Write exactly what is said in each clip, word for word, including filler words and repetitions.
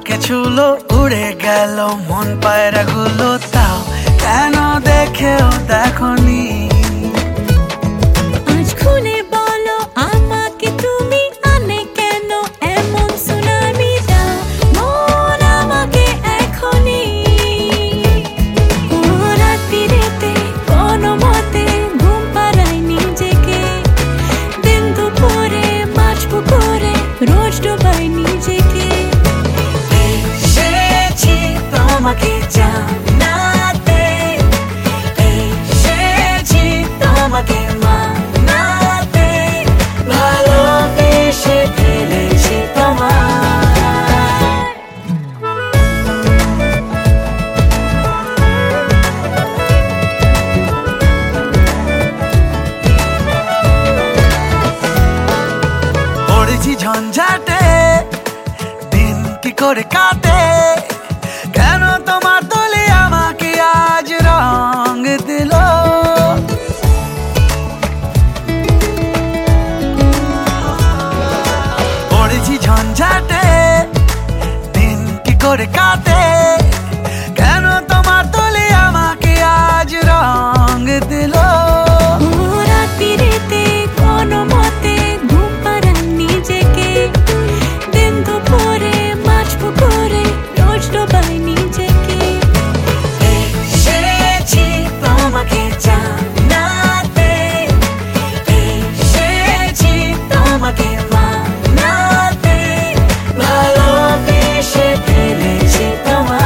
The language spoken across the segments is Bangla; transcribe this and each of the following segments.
আমাকে ছুলো উড়ে গেল মন পায়রা গুলো তাও কেন দেখেও দেখনি আজ খুলে বলো আমাকে তুমি আনে কেন এমন সুনামি দাও মন আমাকে এখনি রাত্রিরেতে কোনো মতে ঘুম পাড়াই নিজেকে দিন দুপুরে মাছ পুকুরে রোজ ডোবাই নিজেকে এসেছি তোমাকে জানাতে এসেছি তোমাকে মানাতে ভালোবেসে ফেলেছি তোমায় পড়েছি ঝঞ্ঝাটে দিন কি করে কাটে কেন তোমার দলে আমাকে আজ রং দিল পড়েছি ঝঞ্ঝাটে দিন কি করে কাটে কেন তোমার দলে আমাকে আজ রং দিল রাত্রিরেতে কোনো মতে ঘুম পাড়াই নিজেকে দিন দুপুরে মাছ পুকুরে রোজ ডোবাই নিজেকে এসেছি তোমাকে জানাতে এসেছি তোমাকে মানাতে ভালোবেসে ফেলেছি তোমায়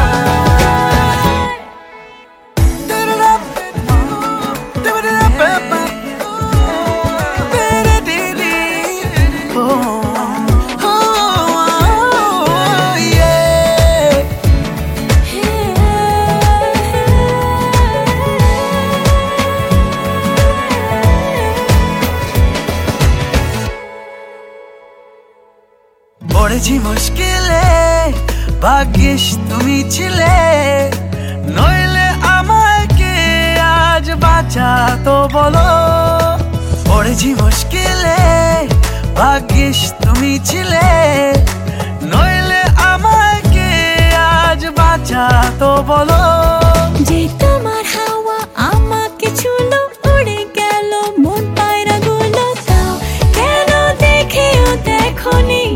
পড়েছি মুশকিলে ভাগ্যিস তুমি ছিলে নইলে আমায় কে আজ বাঁচাতো বলো পড়েছি মুশকিলে ভাগ্যিস তুমি ছিলে নইলে আমায় কে আজ বাঁচাতো বলো যে তোমার হাওয়া আমাকে ছুলো উড়ে গেল মন পায়রা গুলো তাও কেন দেখেও দেখনি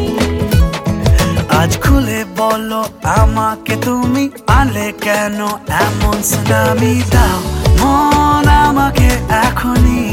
আজ খুলে বলো আমাকে তুমি আনলে কেন এমন সুনামি দাও মন আমাকে এখনি